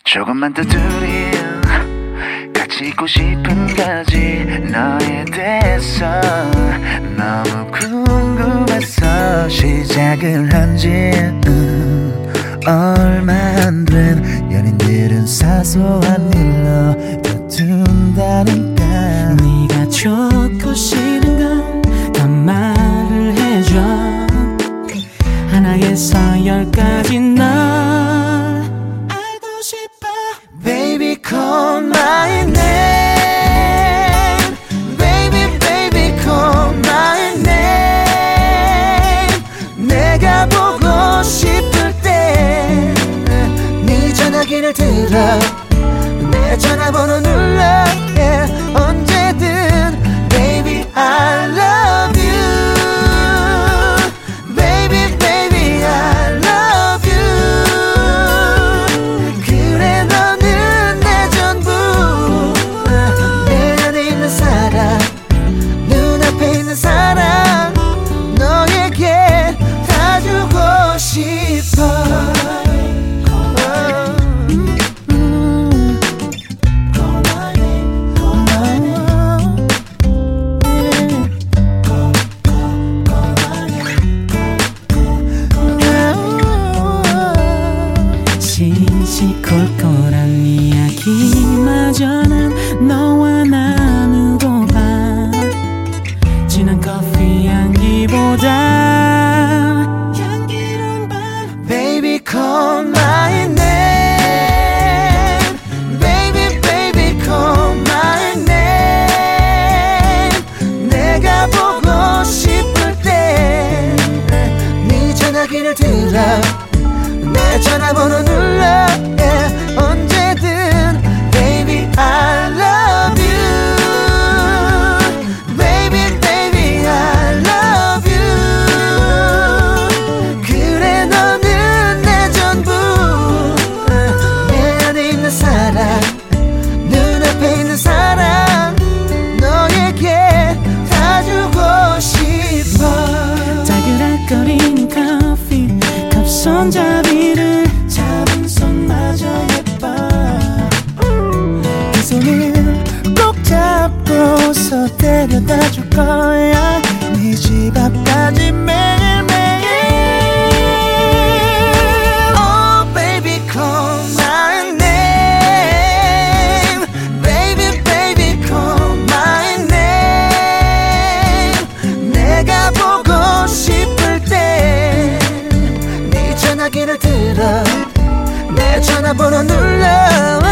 조금만 더 둘이 같이 있고 싶은 거지. 너에 대해서 너무 궁금해서 시작을 한지 얼마 안 된 연인들은 사소한 일로 다툰다니까. 네가 좋고 싫은 건 다 말을 해줘. 하나에서 10까지 널 알고 싶어. Baby call my name. Baby baby call my name. 내가 보고 싶을 때 네 전화기를 들어 내 전화번호 눌러 yeah. 언제든 Baby I love you. Baby baby I love you. 그래 너는 내 전부. 내 안에 있는 사람 눈앞에 있는 사람 너에게 다 주고 싶어. 시시콜콜한 이야기마저는 너와 나누고 봐. 진한 커피 향기보다 향기로운 밤. Baby call my name. Baby baby call my name. 내가 보고 싶을 때 네 전화기를 들어 내 전화번호 눌러 yeah. 언제든 Baby I love you. Baby baby I love you. 그래 너는 내 전부. 내 안에 있는 사람 눈앞에 있는 사람 너에게 다 주고 싶어. 달그락거리는 커피 컵 손잡이를 잡은 손마저 예뻐. 그 손을 꼭 잡고서 데려다 줄 거야. 네 집 앞까지 매일매일. Oh baby call my name. Baby baby call my name. 내가 보고 싶을 때 네 전화기를 들어 내 전화번호 눌러